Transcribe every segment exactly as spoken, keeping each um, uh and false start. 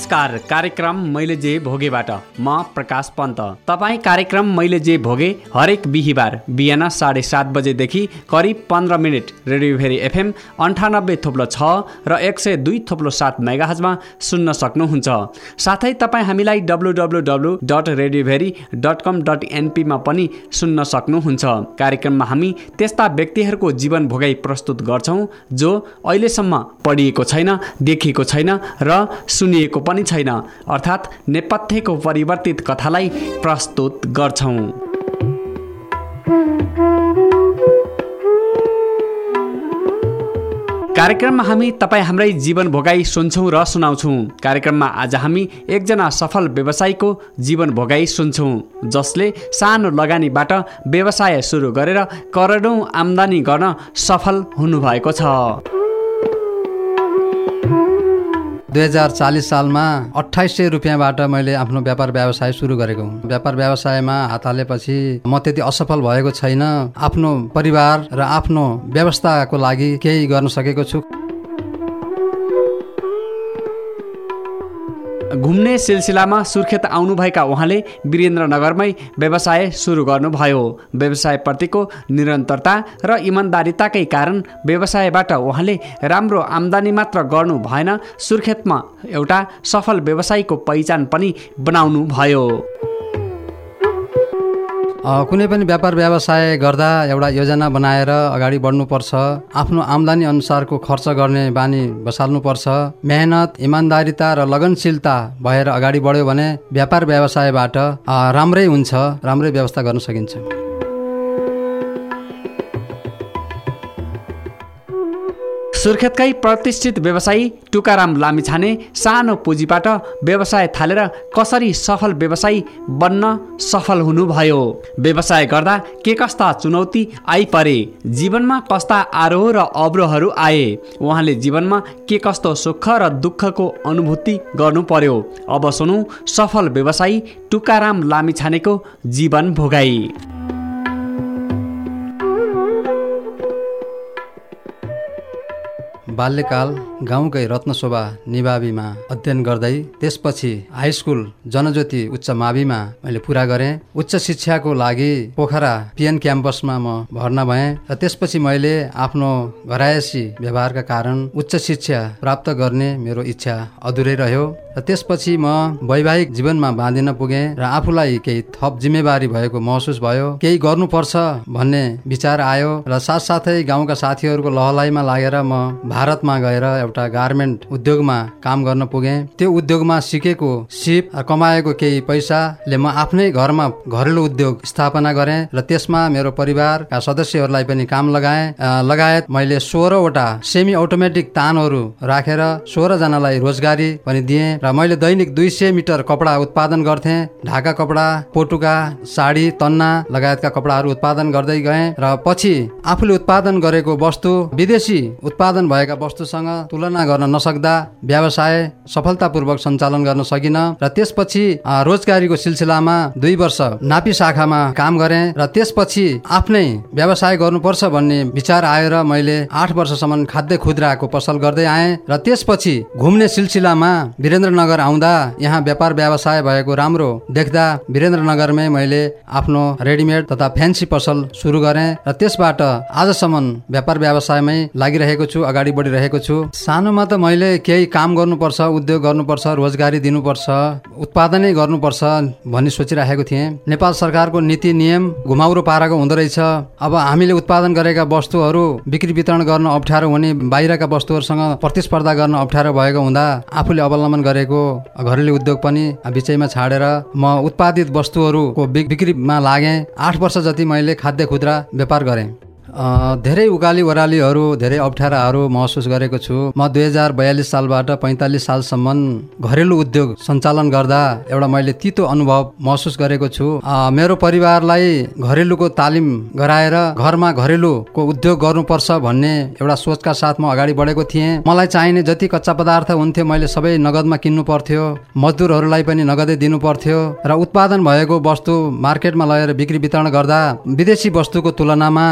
नमस्कार, कार्यक्रम मैले जे भोगेबाट म प्रकाश पन्त। तपाईँ कार्यक्रम मैले जे भोगे हरेक बिहिबार बिहान साढे सात बजेदेखि करिब पन्ध्र मिनट रेडियोभेरी एफएम अन्ठानब्बे थोप्लो छ र एक सय दुई थोप्लो सात मेगाहर्जमा सुन्न सक्नुहुन्छ। साथै तपाईँ हामीलाई W W W dot रेडियोभेरी dot कम डट एनपीमा पनि सुन्न सक्नुहुन्छ। कार्यक्रममा हामी त्यस्ता व्यक्तिहरूको जीवन भोगाई प्रस्तुत गर्छौँ जो अहिलेसम्म पढिएको छैन, देखिएको छैन र सुनिएको पनि छैन, अर्थात् नेपथ्यको परिवर्तित कथालाई प्रस्तुत गर्छौँ। कार्यक्रममा हामी तपाईँ हाम्रै जीवन भोगाई सुन्छौँ र सुनाउँछौँ। कार्यक्रममा आज हामी एकजना सफल व्यवसायीको जीवन भोगाई सुन्छौँ, जसले सानो लगानीबाट व्यवसाय सुरु गरेर करोडौँ आम्दानी गर्न सफल हुनुभएको छ। दुई हजार चालिस सालमा अठाइस सय रुपियाँबाट मैले आफ्नो व्यापार व्यवसाय सुरु गरेको हुँ। व्यापार व्यवसायमा हात हालेपछि म त्यति असफल भएको छैन। आफ्नो परिवार र आफ्नो व्यवस्थाको लागि केही गर्न सकेको छु। घुम्ने सिलसिलामा सुर्खेत आउनुभएका उहाँले वीरेन्द्रनगरमै व्यवसाय सुरु गर्नुभयो। व्यवसायप्रतिको निरन्तरता र इमान्दारिताकै कारण व्यवसायबाट उहाँले राम्रो आम्दानी मात्र गर्नु भएन, सुर्खेतमा एउटा सफल व्यवसायीको पहिचान पनि बनाउनु भयो। कुनै पनि व्यापार व्यवसाय गर्दा एउटा योजना बनाएर अगाडि बढ्नुपर्छ। आफ्नो आम्दानी अनुसारको खर्च गर्ने बानी बसाल्नुपर्छ। मेहनत, इमान्दारिता र लगनशीलता भएर अगाडि बढ्यो भने व्यापार व्यवसायबाट राम्रै हुन्छ, राम्रै व्यवस्था गर्न सकिन्छ। सुर्खेतकै प्रतिष्ठित व्यवसायी टुकाराम लामिछाने सानो पुँजीबाट व्यवसाय थालेर कसरी सफल व्यवसायी बन्न सफल हुनुभयो, व्यवसाय गर्दा के कस्ता चुनौती आइपरे, जीवनमा कस्ता आरोह र अवरोहहरू आए, उहाँले जीवनमा के कस्तो सुख र दुःखको अनुभूति गर्नु पर्यो। अब सुनौ सफल व्यवसायी टुकाराम लामिछानेको जीवन भोगाई। बाल्यकाल गाउँकै रत्नशोभा निभावीमा अध्ययन गर्दै त्यसपछि हाई स्कुल जनज्योति उच्च माविमा मैले पुरा गरेँ। उच्च शिक्षाको लागि पोखरा पिएन क्याम्पसमा म भर्ना भएँ र त्यसपछि मैले आफ्नो घरायसी व्यवहारका कारण उच्च शिक्षा प्राप्त गर्ने मेरो इच्छा अधुरै रह्यो र त्यसपछि म वैवाहिक जीवनमा बाँधिन पुगेँ र आफूलाई केही थप जिम्मेवारी भएको महसुस भयो। केही गर्नुपर्छ भन्ने विचार आयो र साथसाथै गाउँका साथीहरूको लहलाइमा लागेर म भारतमा गएर एउटा गार्मेन्ट उद्योगमा काम गर्न पुगेँ। त्यो उद्योगमा सिकेको सिप कमाएको केही पैसाले म आफ्नै घरमा घरेलु उद्योग स्थापना गरेँ र त्यसमा मेरो परिवारका सदस्यहरूलाई पनि काम लगाएँ। लगायत मैले सोह्रवटा सेमी अटोमेटिक तानहरू राखेर सोह्र जनालाई रोजगारी पनि दिएँ र मैले दैनिक दुई सय मिटर कपडा उत्पादन गर्थेँ। ढाका कपडा, पोटुका, साडी, तन्ना लगायतका कपडाहरू उत्पादन गर्दै गएँ र पछि आफूले उत्पादन गरेको वस्तु विदेशी उत्पादन भएका वस्तुसँग तुलना गर्न नसक्दा व्यवसाय सफलतापूर्वक सञ्चालन गर्न सकिन र त्यसपछि रोजगारीको सिलसिलामा दुई वर्ष नापी शाखामा काम गरेँ र त्यसपछि आफ्नै व्यवसाय गर्नुपर्छ भन्ने विचार आयो र मैले आठ वर्षसम्म खाद्य खुद्राको पसल गर्दै आएँ र त्यसपछि घुम्ने सिलसिलामा वीरेन्द्रनगर आउँदा यहाँ व्यापार व्यवसाय भएको राम्रो देख्दा वीरेन्द्रनगरमै मैले आफ्नो रेडिमेड तथा फ्यान्सी पसल सुरु गरेँ र त्यसबाट आजसम्म व्यापार व्यवसायमै लागिरहेको छु, अगाडि बढिरहेको छु। सानोमा त मैले केही काम गर्नुपर्छ, उद्योग गर्नुपर्छ, रोजगारी दिनुपर्छ, उत्पादनै गर्नुपर्छ भन्ने सोचिरहेको थिएँ। नेपाल सरकारको नीति नियम घुमाउरो पाराको हुँदो रहेछ। अब हामीले उत्पादन गरेका वस्तुहरू बिक्री वितरण गर्न अप्ठ्यारो हुने, बाहिरका वस्तुहरूसँग प्रतिस्पर्धा गर्न अप्ठ्यारो भएको हुँदा आफूले अवलम्बन गरेको घरेलु उद्योग पनि बिचैमा छाडेर म उत्पादित वस्तुहरूको बिक्रीमा लागेँ। आठ वर्ष जति मैले खाद्य खुद्रा व्यापार गरेँ। धेरै उकाली ओह्रालीहरू, धेरै अप्ठ्याराहरू महसुस गरेको छु। म दुई हजार बयालिस सालबाट पैँतालिस सालसम्म घरेलु उद्योग सञ्चालन गर्दा एउटा मैले तितो अनुभव महसुस गरेको छु। मेरो परिवारलाई घरेलुको तालिम गराएर घरमा घरेलुको उद्योग गर्नुपर्छ भन्ने एउटा सोचका साथ म अगाडि बढेको थिएँ। मलाई चाहिने जति कच्चा पदार्थ हुन्थ्यो मैले सबै नगदमा किन्नु पर्थ्यो, मजदुरहरूलाई पनि नगदै दिनु पर्थ्यो र उत्पादन भएको वस्तु मार्केटमा लगेर बिक्री वितरण गर्दा विदेशी वस्तुको तुलनामा त्यति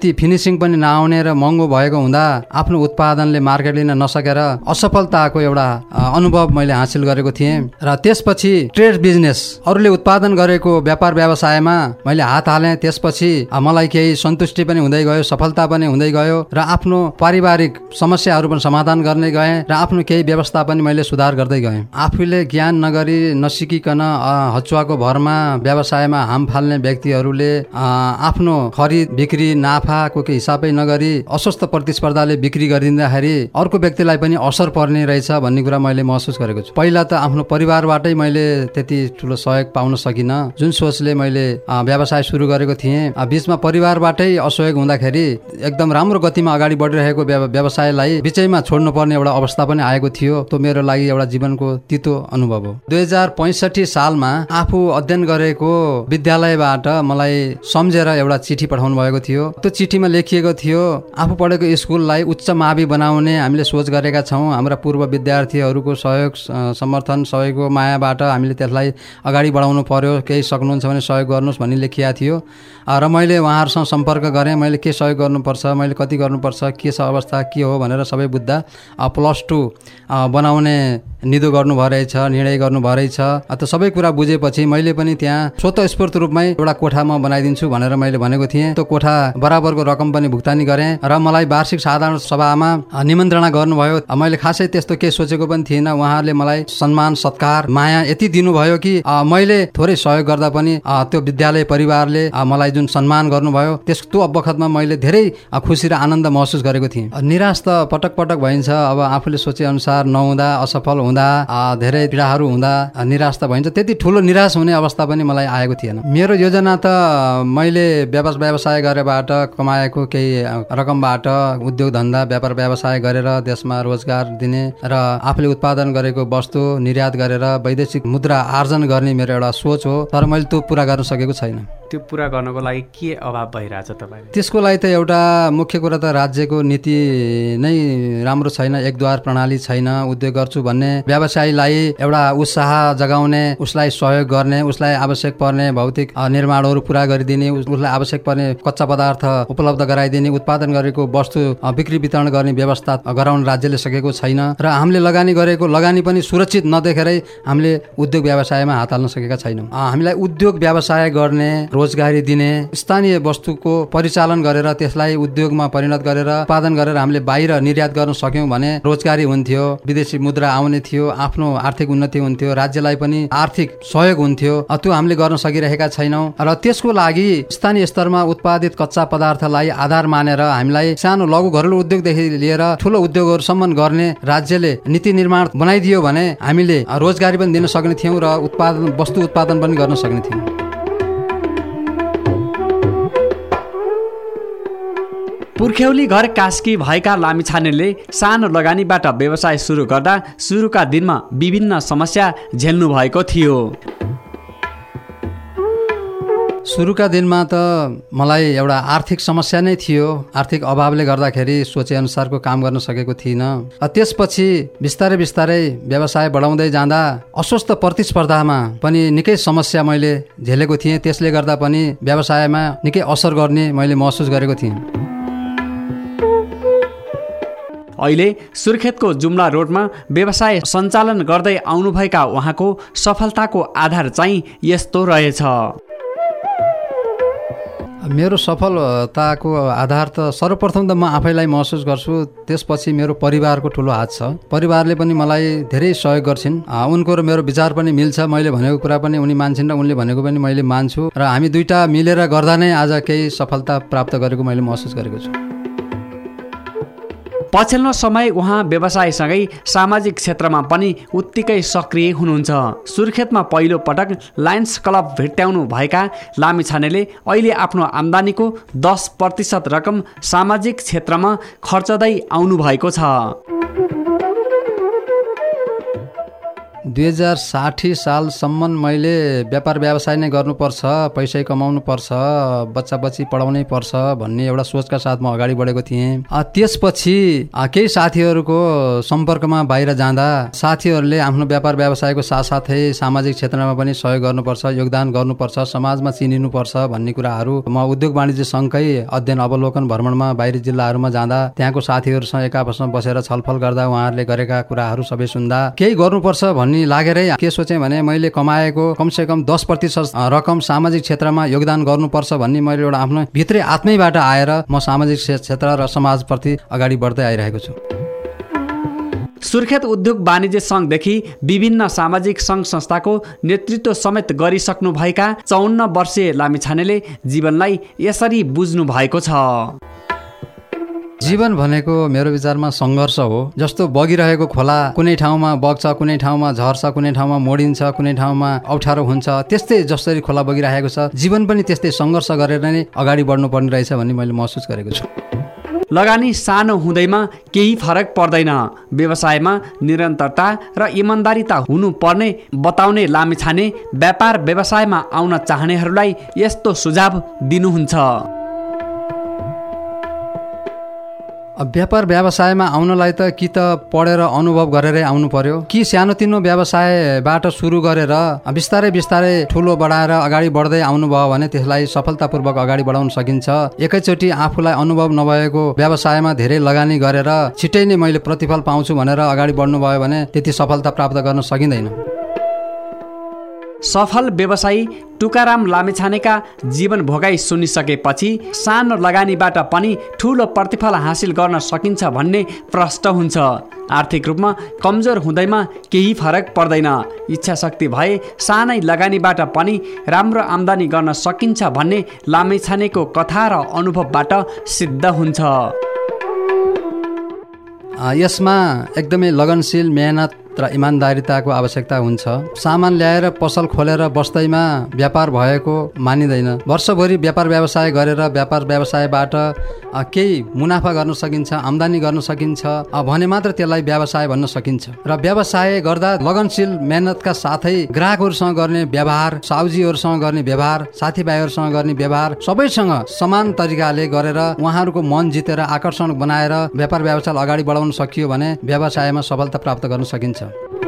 त्यति फिनिसिङ पनि नआउने र महँगो भएको हुँदा आफ्नो उत्पादनले मार्केट लिन नसकेर असफलताको एउटा अनुभव मैले हासिल गरेको थिएँ। र त्यसपछि ट्रेड बिजनेस अरूले उत्पादन गरेको व्यापार व्यवसायमा मैले हात हालेँ। त्यसपछि मलाई केही सन्तुष्टि पनि हुँदै गयो, सफलता पनि हुँदै गयो र आफ्नो पारिवारिक समस्याहरू पनि समाधान गर्ने गएँ र आफ्नो केही व्यवस्था पनि मैले सुधार गर्दै गएँ। आफूले ज्ञान नगरी नसिकिकन हचुवाको भरमा व्यवसायमा हाम फाल्ने व्यक्तिहरूले आफ्नो खरिद बिक्री नाफाको केही हिसाबै नगरी अस्वस्थ प्रतिस्पर्धाले बिक्री गरिदिँदाखेरि अर्को व्यक्तिलाई पनि असर पर्ने रहेछ भन्ने कुरा मैले महसुस गरेको छु। पहिला त आफ्नो परिवारबाटै मैले त्यति ठुलो सहयोग पाउन सकिनँ। जुन सोचले मैले व्यवसाय सुरु गरेको थिएँ, बिचमा परिवारबाटै असहयोग हुँदाखेरि एकदम राम्रो गतिमा अगाडि बढिरहेको व्यवसायलाई बिचैमा छोड्नुपर्ने एउटा अवस्था पनि आएको थियो। त्यो मेरो लागि एउटा जीवनको तितो अनुभव हो। दुई हजार पैँसठी सालमा आफू अध्ययन गरेको विद्यालयबाट मलाई सम्झेर एउटा चिठी पठाउनु भएको थियो। त्यो चिठीमा लेखिएको थियो, आफू पढेको स्कुललाई उच्च मावि बनाउने हामीले सोच गरेका छौँ। हाम्रा पूर्व विद्यार्थीहरूको सहयोग समर्थन सहयोगको मायाबाट हामीले त्यसलाई अगाडि बढाउनु पर्यो। केही सक्नुहुन्छ भने सहयोग गर्नुहोस् भन्ने लेखिएको थियो र मैले उहाँहरूसँग सम्पर्क गरेँ। मैले के सहयोग गर्नुपर्छ, मैले कति गर्नुपर्छ, के छ अवस्था के हो भनेर सबै बुझ्दा प्लस टू बनाउने निधो गर्नुभयो रहेछ, निर्णय गर्नुभयो रहेछ। त्यो सबै कुरा बुझेपछि मैले पनि त्यहाँ स्वतस्फूर्त रूपमै एउटा कोठा म बनाइदिन्छु भनेर मैले भनेको थिएँ। त्यो कोठा बराबरको रकम पनि भुक्तानी गरेँ र मलाई वार्षिक साधारण सभामा निमन्त्रणा गर्नुभयो। मैले खासै त्यस्तो केही सोचेको पनि थिएन। उहाँहरूले मलाई सम्मान सत्कार माया यति दिनुभयो कि मैले थोरै सहयोग गर्दा पनि त्यो विद्यालय परिवारले मलाई जुन सम्मान गर्नुभयो त्यस्तो बखतमा मैले धेरै खुसी र आनन्द महसुस गरेको थिएँ। निराश त पटक पटक भइन्छ। अब आफूले सोचे अनुसार नहुँदा, असफल हुँदा, धेरै पीडाहरू हुँदा निराश त भइन्छ। त्यति ठुलो निराश हुने अवस्था पनि मलाई आएको थिएन। मेरो योजना त मैले व्यवसाय गरेबाट कमाएको केही रकमबाट उद्योग धन्दा व्यापार व्यवसाय गरेर देशमा रोजगार दिने र आफूले उत्पादन गरेको वस्तु निर्यात गरेर वैदेशिक मुद्रा आर्जन गर्ने मेरो एउटा सोच हो। तर मैले त्यो पुरा गर्न सकेको छैन। त्यो पुरा गर्नको लागि के अभाव भइरहेछ तपाईँले? त्यसको लागि त एउटा मुख्य कुरा त राज्यको नीति नै राम्रो छैन, एकद्वार प्रणाली छैन। उद्योग गर्छु भन्ने व्यवसायीलाई एउटा उत्साह जगाउने, उसलाई सहयोग गर्ने, उसलाई आवश्यक पर्ने भौतिक निर्माणहरू पुरा गरिदिने, उसलाई आवश्यक पर्ने कच्चा पदार्थ उपलब्ध गराइदिने, उत्पादन गरेको वस्तु बिक्री वितरण गर्ने व्यवस्था गराउन राज्यले सकेको छैन र हामीले लगानी गरेको लगानी पनि सुरक्षित नदेखेरै हामीले उद्योग व्यवसायमा हात हाल्न सकेका छैनौँ। हामीलाई उद्योग व्यवसाय गर्ने, रोजगारी दिने, स्थानीय वस्तुको परिचालन गरेर त्यसलाई उद्योगमा परिणत गरेर उत्पादन गरेर हामीले बाहिर निर्यात गर्न सक्यौँ भने रोजगारी हुन्थ्यो, विदेशी मुद्रा आउने थियो, आफ्नो आर्थिक उन्नति हुन्थ्यो, राज्यलाई पनि आर्थिक सहयोग हुन्थ्यो। त्यो हामीले गर्न सकिरहेका छैनौँ र त्यसको लागि स्थानीय स्तरमा उत्पादित कच्चा पदार्थलाई आधार मानेर हामीलाई सानो लघु घरेलु उद्योगदेखि लिएर ठुलो उद्योगहरूसम्म गर्ने राज्यले नीति निर्माण बनाइदियो भने हामीले रोजगारी पनि दिन सक्ने थियौँ र उत्पादन वस्तु उत्पादन पनि गर्न सक्ने थियौँ। पुर्ख्यौली घर कास्की भएका लामिछानेले सानो लगानीबाट व्यवसाय सुरु गर्दा सुरुका दिनमा विभिन्न समस्या झेल्नु भएको थियो। सुरुका दिनमा त मलाई एउटा आर्थिक समस्या नै थियो। आर्थिक अभावले गर्दाखेरि सोचे अनुसारको काम गर्न सकेको थिइनँ। त्यसपछि बिस्तारै बिस्तारै व्यवसाय बढाउँदै जाँदा अस्वस्थ प्रतिस्पर्धामा पनि निकै समस्या मैले झेलेको थिएँ। त्यसले गर्दा पनि व्यवसायमा निकै असर गर्ने मैले महसुस गरेको थिएँ। अहिले सुर्खेतको जुम्ला रोडमा व्यवसाय सञ्चालन गर्दै आउनुभएका उहाँको सफलताको आधार चाहिँ यस्तो रहेछ। मेरो सफलताको आधार त सर्वप्रथम त म आफैलाई महसुस गर्छु, त्यसपछि मेरो परिवारको ठुलो हात छ। परिवारले पनि मलाई धेरै सहयोग गर्छिन्। उनको र मेरो विचार पनि मिल्छ। मैले भनेको कुरा पनि उनी मान्छन् र उनले भनेको पनि मैले मान्छु र हामी दुईटा मिलेर गर्दा नै आज केही सफलता प्राप्त गरेको मैले महसुस गरेको छु। पछिल्लो समय उहाँ व्यवसायसँगै सामाजिक क्षेत्रमा पनि उत्तिकै सक्रिय हुनुहुन्छ। सुर्खेतमा पहिलो पटक लायन्स क्लब भेट्टाउनु भएका लामिछानेले अहिले आफ्नो आम्दानीको दस प्रतिशत रकम सामाजिक क्षेत्रमा खर्चदै आउनु भएको छ। दुई हजार साठी सालसम्म मैले व्यापार व्यवसाय नै गर्नुपर्छ, पैसै कमाउनु पर्छ, बच्चा बच्ची पढाउनै पर्छ भन्ने एउटा सोचका साथ म अगाडि बढेको थिएँ। त्यसपछि केही साथीहरूको सम्पर्कमा बाहिर जाँदा साथीहरूले आफ्नो व्यापार व्यवसायको साथसाथै सामाजिक क्षेत्रमा पनि सहयोग गर्नुपर्छ, योगदान गर्नुपर्छ, समाजमा चिनिनुपर्छ भन्ने कुराहरू म उद्योग वाणिज्य सङ्घकै अध्ययन अवलोकन भ्रमणमा बाहिरी जिल्लाहरूमा जाँदा त्यहाँको साथीहरूसँग एक आपसमा बसेर छलफल गर्दा उहाँहरूले गरेका कुराहरू सबै सुन्दा केही गर्नुपर्छ भन्ने लागेरै के सोचेँ भने मैले कमाएको कमसे कम दस प्रतिशत रकम सामाजिक क्षेत्रमा योगदान गर्नुपर्छ भन्ने मैले एउटा आफ्नो भित्रै आत्मैबाट आएर म सामाजिक क्षेत्र र समाजप्रति अगाडि बढ्दै आइरहेको छु। सुर्खेत उद्योग वाणिज्य सङ्घदेखि विभिन्न सामाजिक सङ्घ संस्थाको नेतृत्व समेत गरिसक्नुभएका चौन्न वर्षीय लामिछानेले जीवनलाई यसरी बुझ्नु भएको छ। जीवन भनेको मेरो विचारमा सङ्घर्ष हो। जस्तो बगिरहेको खोला कुनै ठाउँमा बग्छ, कुनै ठाउँमा झर्छ, कुनै ठाउँमा मोडिन्छ, कुनै ठाउँमा अप्ठ्यारो हुन्छ, त्यस्तै जसरी खोला बगिरहेको छ जीवन पनि त्यस्तै सङ्घर्ष गरेर नै अगाडि बढ्नु पर्ने रहेछ भन्ने मैले महसुस गरेको छु। लगानी सानो हुँदैमा केही फरक पर्दैन, व्यवसायमा निरन्तरता र इमान्दारिता हुनुपर्ने बताउने लामिछाने व्यापार व्यवसायमा आउन चाहनेहरूलाई यस्तो सुझाव दिनुहुन्छ। व्यापार व्यवसायमा आउनलाई त कि त पढेर अनुभव गरेरै आउनु पर्यो, कि सानोतिनो व्यवसायबाट सुरु गरेर बिस्तारै बिस्तारै ठुलो बढाएर अगाडि बढ्दै आउनुभयो भने त्यसलाई सफलतापूर्वक अगाडि बढाउन सकिन्छ। एकैचोटि आफूलाई अनुभव नभएको व्यवसायमा धेरै लगानी गरेर छिट्टै नै मैले प्रतिफल पाउँछु भनेर अगाडि बढ्नुभयो भने त्यति सफलता प्राप्त गर्न सकिँदैन। सफल व्यवसायी टुकाराम लामिछानेका जीवन भोगाई सुनिसकेपछि सानो लगानीबाट पनि ठुलो प्रतिफल हासिल गर्न सकिन्छ भन्ने प्रश्न हुन्छ। आर्थिक रूपमा कमजोर हुँदैमा केही फरक पर्दैन, इच्छा शक्ति भए सानै लगानीबाट पनि राम्रो आम्दानी गर्न सकिन्छ भन्ने लामिछानेको कथा र अनुभवबाट सिद्ध हुन्छ। यसमा एकदमै लगनशील, मेहनत र इमान्दारिताको आवश्यकता हुन्छ। सामान ल्याएर पसल खोलेर बस्दैमा व्यापार भएको मानिँदैन। वर्षभरि व्यापार व्यवसाय गरेर व्यापार व्यवसायबाट केही मुनाफा गर्न सकिन्छ, आम्दानी गर्न सकिन्छ भने मात्र त्यसलाई व्यवसाय भन्न सकिन्छ। र व्यवसाय गर्दा लगनशील मेहनतका साथै ग्राहकहरूसँग गर्ने व्यवहार, साउजीहरूसँग गर्ने व्यवहार, साथीभाइहरूसँग गर्ने व्यवहार सबैसँग समान तरिकाले गरेर उहाँहरूको मन जितेर आकर्षण बनाएर व्यापार व्यवसायलाई अगाडि बढाउन सकियो भने व्यवसायमा सफलता प्राप्त गर्न सकिन्छ।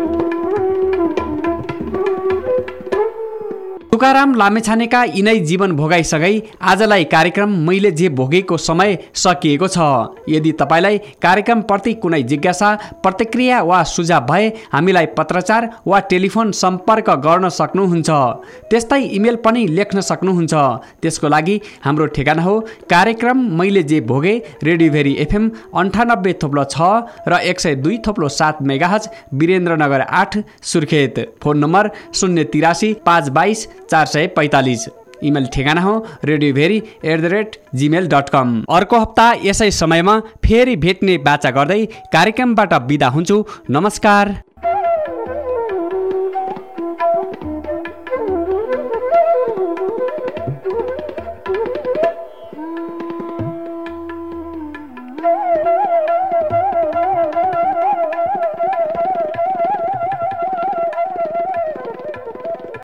टुकाराम लामिछानेका यिनै जीवन भोगाइसकै आजलाई कार्यक्रम मैले जे भोगेको समय सकिएको छ। यदि तपाईँलाई कार्यक्रमप्रति कुनै जिज्ञासा, प्रतिक्रिया वा सुझाव भए हामीलाई पत्रचार वा टेलिफोन सम्पर्क गर्न सक्नुहुन्छ। त्यस्तै इमेल पनि लेख्न सक्नुहुन्छ। त्यसको लागि हाम्रो ठेगाना हो कार्यक्रम मैले जे भोगे, रेडियोभेरी एफएम अन्ठानब्बे थोप्लो छ र एक सय दुई थोप्लो सात मेगाहज, वीरेन्द्रनगर आठ, सुर्खेत। फोन नम्बर शून्य तिरासी पाँच बाइस चार सय पैँतालिस। इमेल ठेगाना हो रेडियोभेरी at the rate Gmail dot कम। अर्को हप्ता यसै समयमा फेरि भेट्ने बाचा गर्दै कार्यक्रमबाट बिदा हुन्छु। नमस्कार।